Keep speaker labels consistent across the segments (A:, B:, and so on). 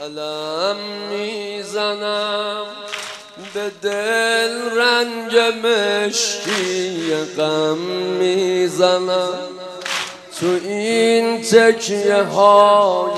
A: علم میزنم به دل رنگ مشکی غم میزنم تو این تکیه های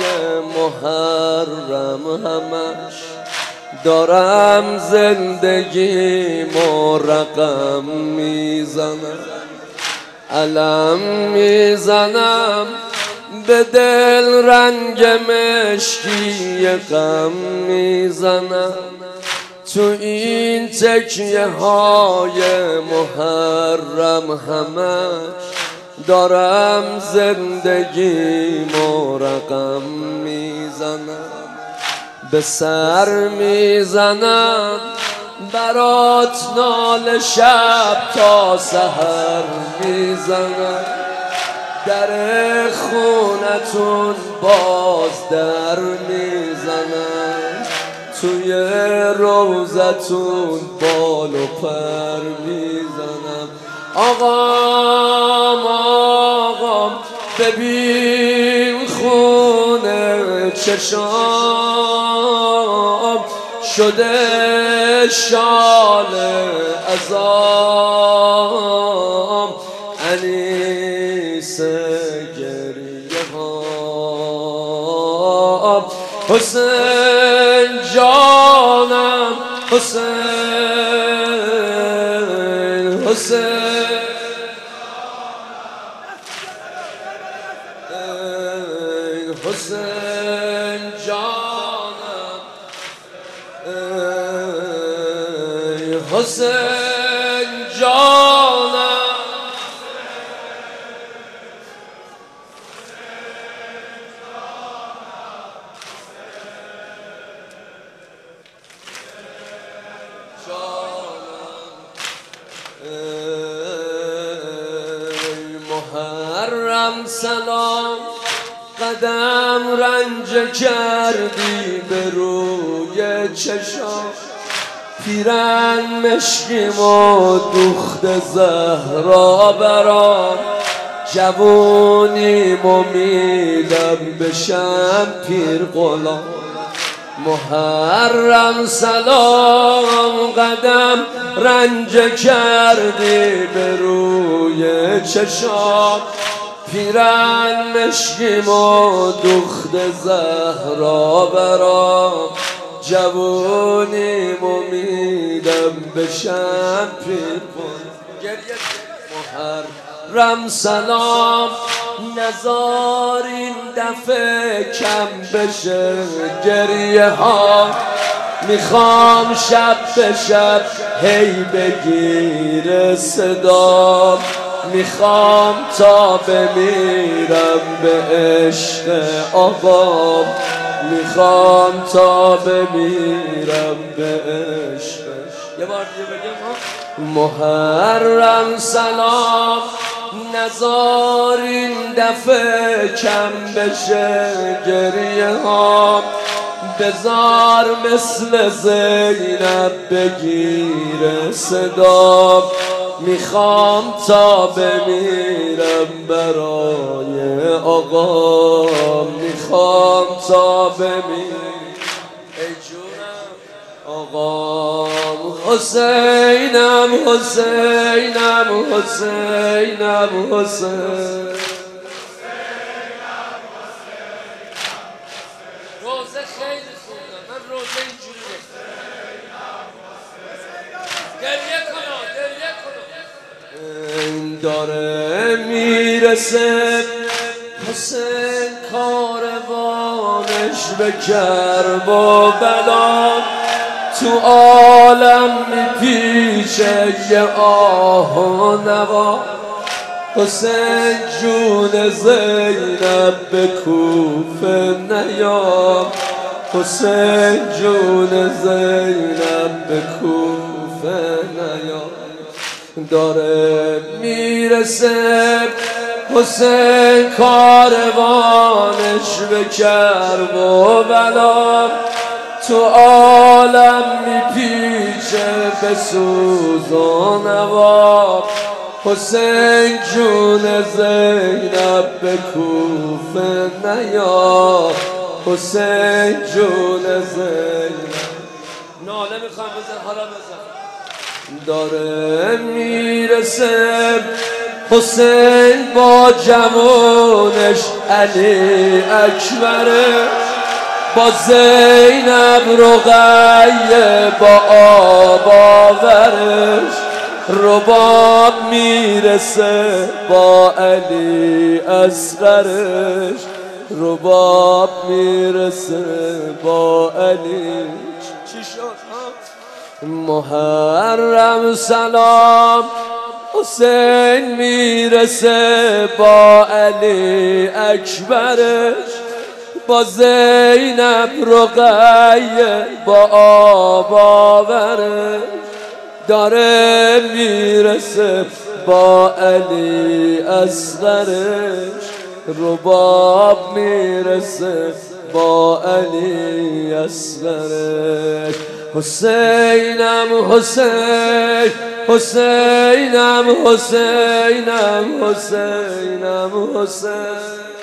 A: محرم همش دارم زندگیمو رقم میزنم علم میزنم به دل رنگ مشکی غم میزنم تو این تکیه های محرم همش دارم زندگیمو رقم میزنم به سر میزنم برات ناله شب تا سحر میزنم در خونتون باز در میزنم توی روزتون بال و پر میزنم آقام ببین خونه چشام شده شال عذاب انیس گریه ها حسین جانم حسین حسین جانم حسین جانم محرم سلام قدم رنج کردی به روی چشام پیرن مشکیمو دوخت زهرا برام جوونیمو میدم بشم پیر غلام محرم سلام قدم رنج کردی به روی چشام پیرن مشکیمو دوخت زهرا برام جوونیمو میدم بشم پیر محرم سلام نزار این دفعه کم بشه گریه ها میخوام شب به شب هی بگیر صدا میخوام تا بمیرم به عشق آقام میخوام تا بمیرم به عشق یه بار دیگه بگم محرم سلام نزار این دفعه کم بشه گریه ها بزار مثل زینب بگیر صدا میخوام تا بمیرم برای آقا میخوام تا بمیرم ای جونم آقام حسینم حسینم حسینم حسین روزه خیلی خوندم من روزه اینجوری گریه کنم داره میرسه حسین کاروانش به کرب و بلا تو عالم میپیچه یه آه و نوا حسین جون زینب به کوفه نیام حسین جون زینب به کوفه نیام داره میرسه حسین کاروانش به کرب و بلا تو عالم میپیچه به سوز و نوا حسین جون زینب به کوفه نیا
B: حسین جون زینب
A: ناله میخوام بزن حالا بزن
B: داره میرسه حسین با جوانش علی اکبره با زینب رقیه با آب آورش رباب میرسه با علی اصغرش رباب میرسه با علی
A: چی شد؟
B: محرم سلام حسین میرسه با علی اکبرش با زینب رقیه با آب آورش داره میرسه با علی اصغرش رباب میرسه با علی اصغرش حسینم حسین حسینم حسینم حسینم حسین